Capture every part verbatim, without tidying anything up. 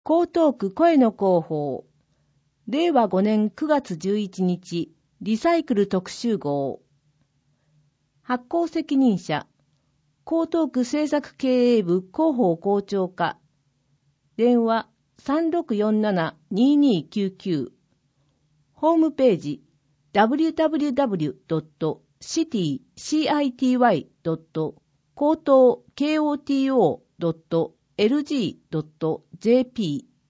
江東区声の広報、れいわごねんくがつじゅういちにち、リサイクル特集号。発行責任者、江東区政策経営部広報校長課。電話 さんろくよんななにーにーきゅうきゅう。ホームページ ダブリューダブリューダブリュードットシティドットコートードットエルジードットジェーピー。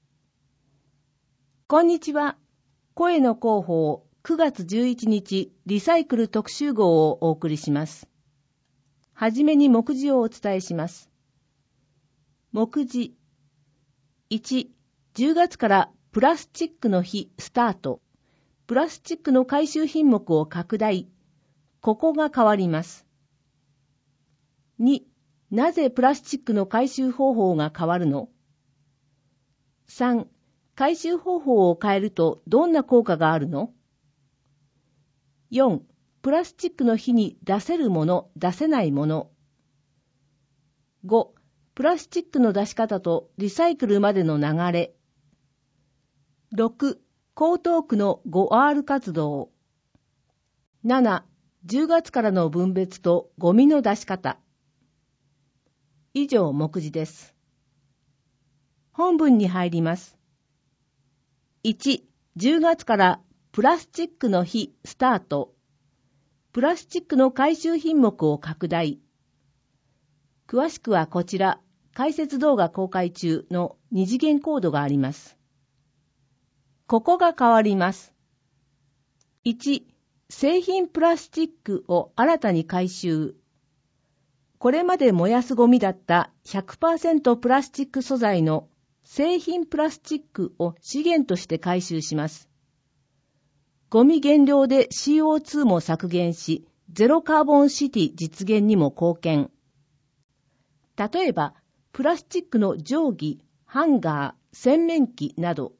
こんにちは。声の広報くがつじゅういちにちリサイクル特集号をお送りします。はじめに目次をお伝えします。目次いち、じゅうがつからプラスチックの日スタート。プラスチックの回収品目を拡大。ここが変わります。に、なぜプラスチックの回収方法が変わるの？さん、回収方法を変えるとどんな効果があるの？よん、プラスチックの日に出せるもの、出せないもの。ご、プラスチックの出し方とリサイクルまでの流れ。ろく、江東区の ごアール 活動。なな、じゅうがつからの分別とゴミの出し方。以上、目次です。本文に入ります。いち、じゅうがつからプラスチックの日スタート。プラスチックの回収品目を拡大。詳しくはこちら、解説動画公開中の二次元コードがあります。ここが変わります。いち、製品プラスチックを新たに回収。これまで燃やすゴミだった ひゃくパーセント プラスチック素材の製品プラスチックを資源として回収します。ゴミ減量で シーオーツー も削減し、ゼロカーボンシティ実現にも貢献。例えば、プラスチックの定規、ハンガー、洗面器など。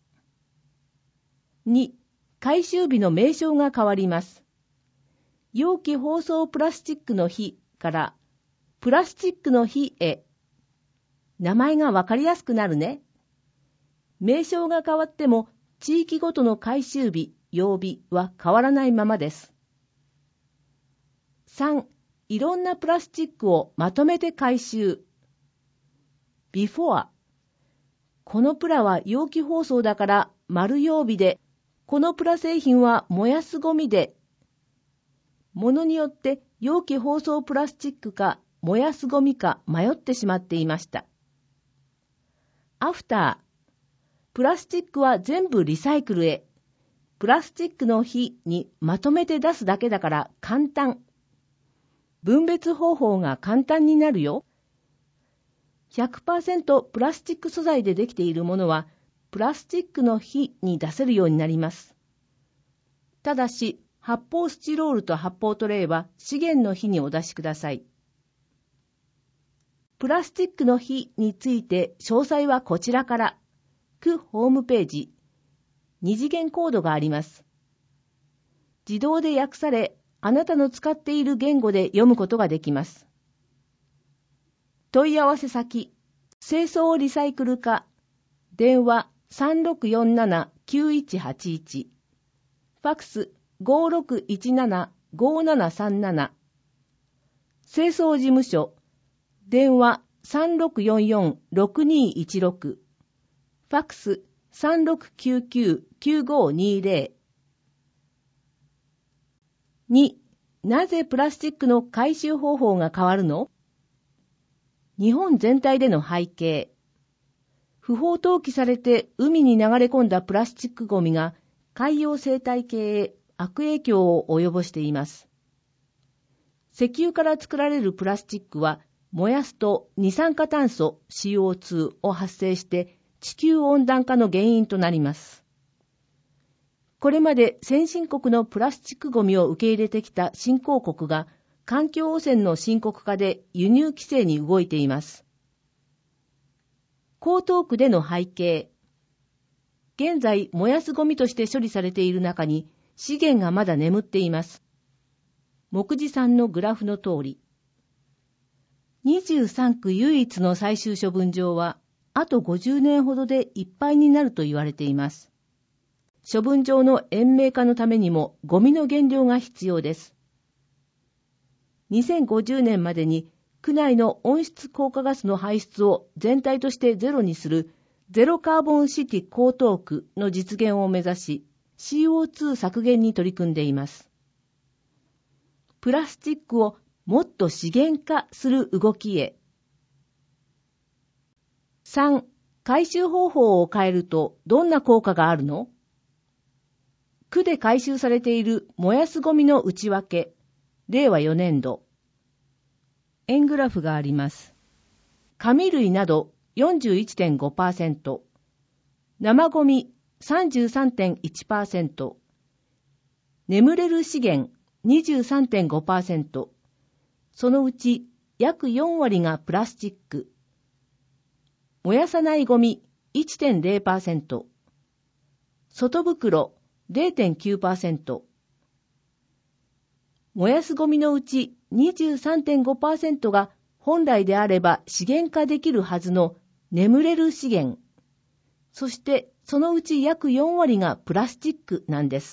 に、回収日の名称が変わります。容器包装プラスチックの日からプラスチックの日へ。名前がわかりやすくなるね。名称が変わっても地域ごとの回収日、曜日は変わらないままです。さん、いろんなプラスチックをまとめて回収。ビフォア。このプラは容器包装だから丸曜日で、このプラ製品は燃やすゴミで。ものによって容器包装プラスチックか燃やすゴミか迷ってしまっていました。アフター。プラスチックは全部リサイクルへ。プラスチックの日にまとめて出すだけだから簡単。分別方法が簡単になるよ。ひゃくパーセント プラスチック素材でできているものは、プラスチックの日に出せるようになります。ただし、発泡スチロールと発泡トレイは資源の日にお出しください。プラスチックの日について詳細はこちらから、区ホームページ、二次元コードがあります。自動で訳され、あなたの使っている言語で読むことができます。問い合わせ先、清掃リサイクル課、電話 さんろくよんななきゅういちはちいち、ファックス ごろくいちななごななさんなな、清掃事務所、電話 さんろくよんよんろくにいちろく、ファックス さんろくきゅうきゅうきゅうごにぜろ。に、なぜプラスチックの回収方法が変わるの？日本全体での背景。不法投棄されて海に流れ込んだプラスチックゴミが海洋生態系へ悪影響を及ぼしています。石油から作られるプラスチックは燃やすと二酸化炭素 シーオーツー を発生して地球温暖化の原因となります。これまで先進国のプラスチックゴミを受け入れてきた新興国が環境汚染の深刻化で輸入規制に動いています。江東区での背景。現在燃やすゴミとして処理されている中に資源がまだ眠っています。目次さんのグラフの通り。にじゅうさんく唯一の最終処分場はあとごじゅうねんほどでいっぱいになると言われています。処分場の延命化のためにもゴミの減量が必要です。にせんごじゅうねんまでに区内の温室効果ガスの排出を全体としてゼロにするゼロカーボンシティ江東区の実現を目指し シーオーツー 削減に取り組んでいます。プラスチックをもっと資源化する動きへ。さん. 回収方法を変えるとどんな効果があるの？区で回収されている燃やすゴミの内訳、れいわよねんど。円グラフがあります。紙類など よんじゅういってんごパーセント、生ゴミ さんじゅうさんてんいちパーセント、眠れる資源 にじゅうさんてんごパーセント、そのうち約よんわりがプラスチック、燃やさないゴミ いってんれいパーセント、外袋 れいてんきゅうパーセント、燃やすゴミのうち にじゅうさんてんごパーセント が本来であれば資源化できるはずの眠れる資源、そしてそのうち約よんわりがプラスチックなんです。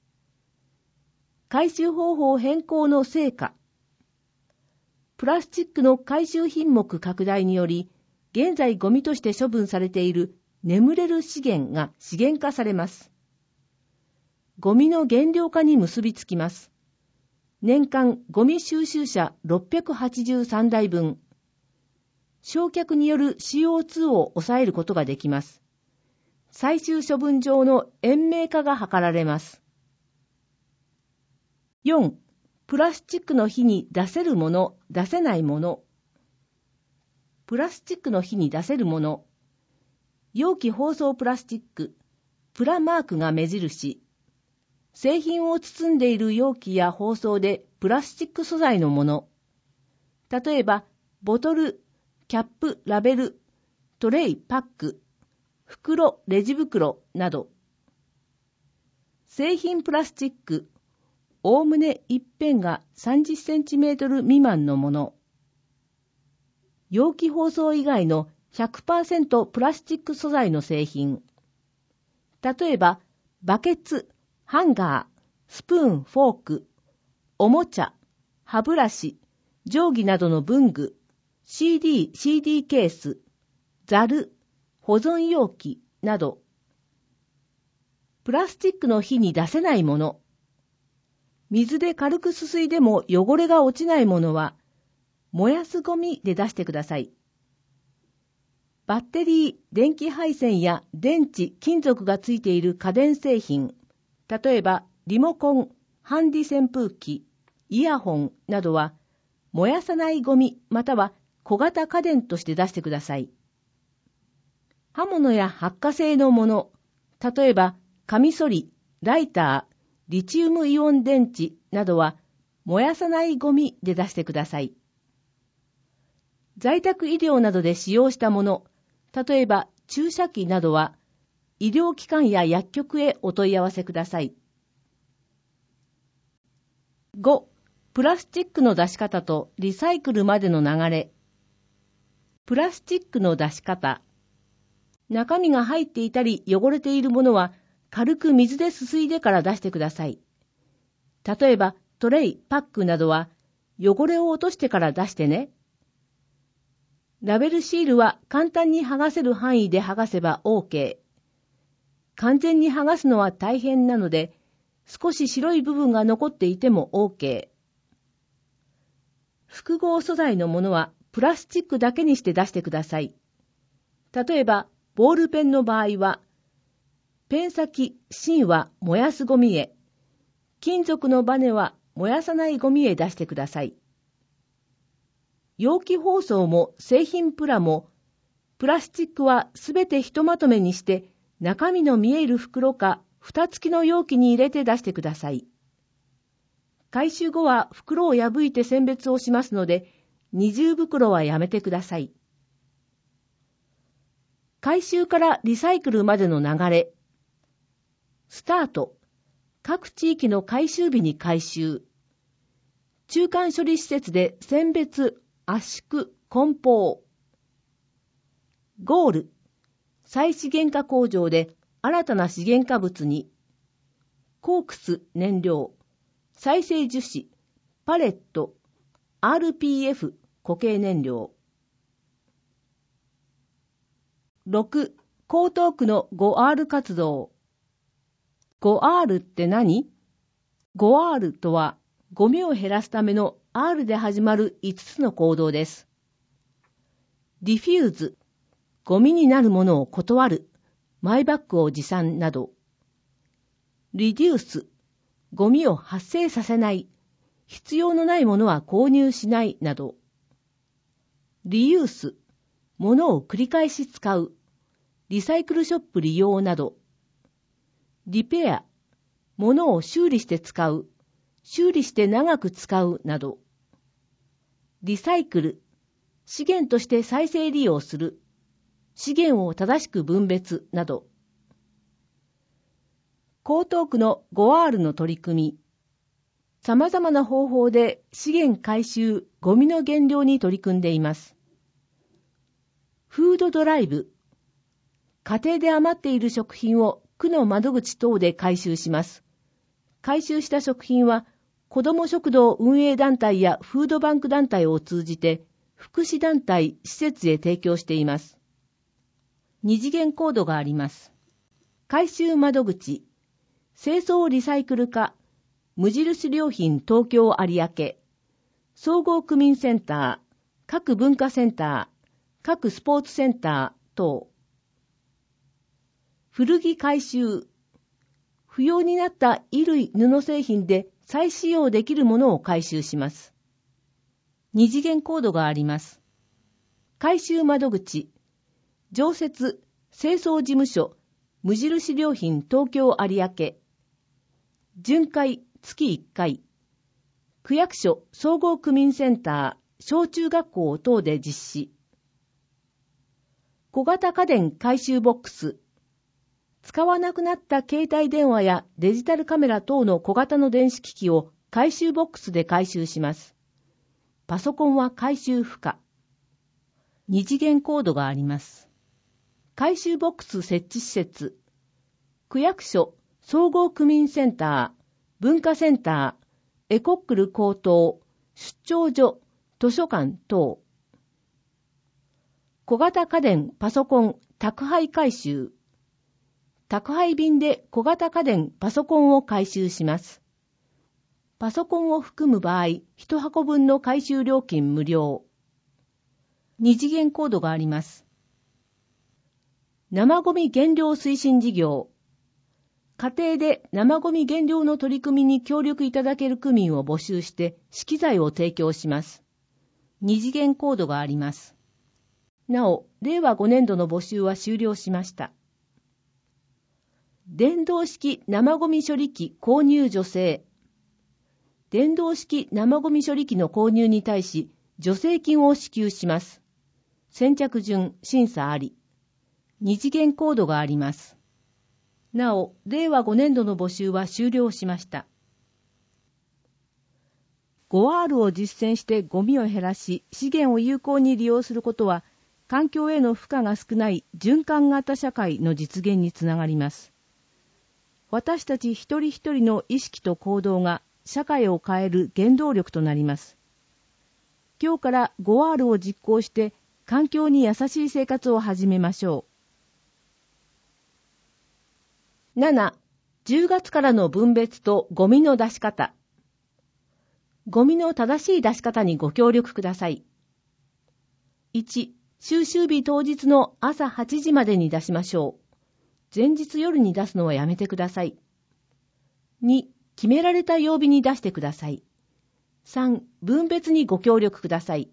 回収方法変更の成果。プラスチックの回収品目拡大により、現在ゴミとして処分されている眠れる資源が資源化されます。ゴミの減量化に結びつきます。年間ゴミ収集車ろっぴゃくはちじゅうさんだいぶん、焼却による シーオーツー を抑えることができます。最終処分場の延命化が図られます。よん. プラスチックの火に出せるもの、出せないもの。プラスチックの火に出せるもの。容器包装プラスチック、プラマークが目印。製品を包んでいる容器や包装でプラスチック素材のもの。例えば、ボトル、キャップ、ラベル、トレイ、パック、袋、レジ袋など。製品プラスチック、おおむね一辺がさんじゅっセンチメートル未満のもの。容器包装以外の ひゃくパーセント プラスチック素材の製品。例えば、バケツ、ハンガー、スプーン、フォーク、おもちゃ、歯ブラシ、定規などの文具、シーディー、シーディー ケース、ザル、保存容器など。プラスチックの火に出せないもの。水で軽くすすいでも汚れが落ちないものは、燃やすゴミで出してください。バッテリー、電気配線や電池、金属がついている家電製品、例えばリモコン、ハンディ扇風機、イヤホンなどは、燃やさないゴミまたは小型家電として出してください。刃物や発火性のもの、例えばカミソリ、ライター、リチウムイオン電池などは燃やさないゴミで出してください。在宅医療などで使用したもの、例えば注射器などは医療機関や薬局へお問い合わせください。ご. プラスチックの出し方とリサイクルまでの流れ。プラスチックの出し方。中身が入っていたり汚れているものは軽く水ですすいでから出してください。例えばトレイ、パックなどは汚れを落としてから出してね。ラベルシールは簡単に剥がせる範囲で剥がせば OK。完全に剥がすのは大変なので、少し白い部分が残っていても OK。複合素材のものはプラスチックだけにして出してください。例えば、ボールペンの場合は、ペン先、芯は燃やすゴミへ、金属のバネは燃やさないゴミへ出してください。容器包装も製品プラも、プラスチックはすべてひとまとめにして中身の見える袋か蓋付きの容器に入れて出してください。回収後は袋を破いて選別をしますので、二重袋はやめてください。回収からリサイクルまでの流れ。スタート。各地域の回収日に回収。中間処理施設で選別、圧縮、梱包。 ゴール、再資源化工場で新たな資源化物に、コークス燃料、再生樹脂、パレット、アールピーエフ 固形燃料。ろく. 江東区の ごアール 活動。ごアール って何？ ごアール とは、ゴミを減らすための アール で始まるいつつの行動です。ディフューズ、ゴミになるものを断る、マイバッグを持参など。リデュース、ゴミを発生させない、必要のないものは購入しないなど。リユース、ものを繰り返し使う、リサイクルショップ利用など。リペア、ものを修理して使う、修理して長く使うなど。リサイクル、資源として再生利用する、資源を正しく分別など。江東区の ごアール の取り組み。様々な方法で資源回収、ゴミの減量に取り組んでいます。フードドライブ。家庭で余っている食品を区の窓口等で回収します。回収した食品は、子ども食堂運営団体やフードバンク団体を通じて、福祉団体、施設へ提供しています。二次元コードがあります。回収窓口、清掃リサイクル課、無印良品東京有明、総合区民センター、各文化センター、各スポーツセンター等。古着回収。不要になった衣類布製品で再使用できるものを回収します。二次元コードがあります。回収窓口。常設清掃事務所無印良品東京有明。巡回月いっかい。区役所総合区民センター小中学校等で実施。小型家電回収ボックス。使わなくなった携帯電話やデジタルカメラ等の小型の電子機器を回収ボックスで回収します。パソコンは回収不可。二次元コードがあります。回収ボックス設置施設。区役所、総合区民センター、文化センター、エコックル高等、出張所、図書館等。小型家電、パソコン、宅配回収。宅配便で小型家電、パソコンを回収します。パソコンを含む場合、いち箱分の回収料金無料。二次元コードがあります。生ゴミ減量推進事業。家庭で生ゴミ減量の取り組みに協力いただける区民を募集して資機材を提供します。二次元コードがあります。なお、れいわごねんどの募集は終了しました。電動式生ゴミ処理機購入助成。電動式生ゴミ処理機の購入に対し助成金を支給します。先着順審査あり。二次元コードがあります。なお、れいわごねんどの募集は終了しました。ごアール を実践してゴミを減らし、資源を有効に利用することは、環境への負荷が少ない循環型社会の実現につながります。私たち一人一人の意識と行動が社会を変える原動力となります。今日から ごアール を実行して環境に優しい生活を始めましょう。なな、じゅうがつからの分別とゴミの出し方。ゴミの正しい出し方にご協力ください。いち、収集日当日の朝はちじまでに出しましょう。前日夜に出すのはやめてください。に、決められた曜日に出してください。さん、分別にご協力ください。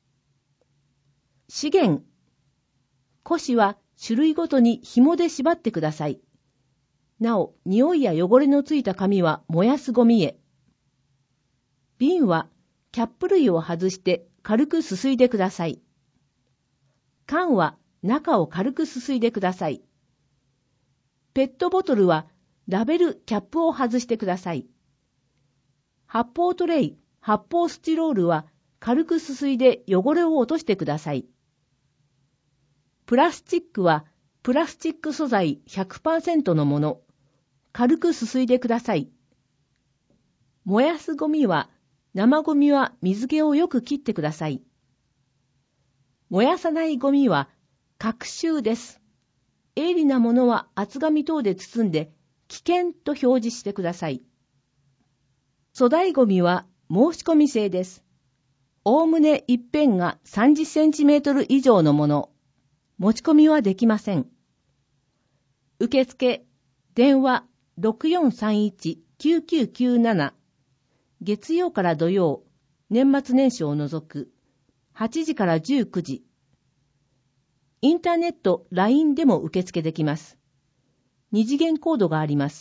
資源。古紙は種類ごとに紐で縛ってください。なお、匂いや汚れのついた紙は燃やすゴミへ。瓶はキャップ類を外して軽くすすいでください。缶は中を軽くすすいでください。ペットボトルはラベル、キャップを外してください。発泡トレイ、発泡スチロールは軽くすすいで汚れを落としてください。 プラスチックはプラスチック素材 ひゃくパーセント のもの。軽くすすいでください。燃やすゴミは、生ゴミは水気をよく切ってください。燃やさないゴミは、隔臭です。鋭利なものは厚紙等で包んで、危険と表示してください。粗大ゴミは申し込み制です。おおむね一辺がさんじゅっセンチメートル以上のもの。持ち込みはできません。受付、電話 ろくよんさんいちきゅうきゅうきゅうなな 月曜から土曜、年末年始を除く、はちじからじゅうくじ。インターネット、ライン でも受付できます。二次元コードがあります。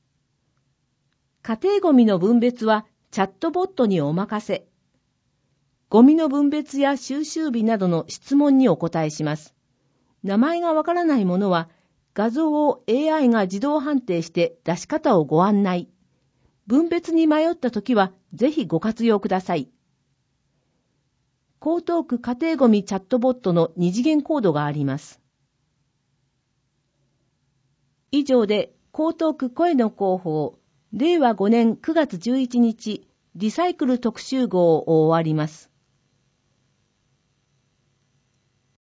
家庭ゴミの分別はチャットボットにお任せ。ゴミの分別や収集日などの質問にお答えします。名前がわからないものは、画像を エーアイ が自動判定して出し方をご案内。分別に迷ったときはぜひご活用ください。江東区家庭ゴミチャットボットの二次元コードがあります。以上で江東区声の広報、れいわごねんくがつじゅういちにちリサイクル特集号を終わります。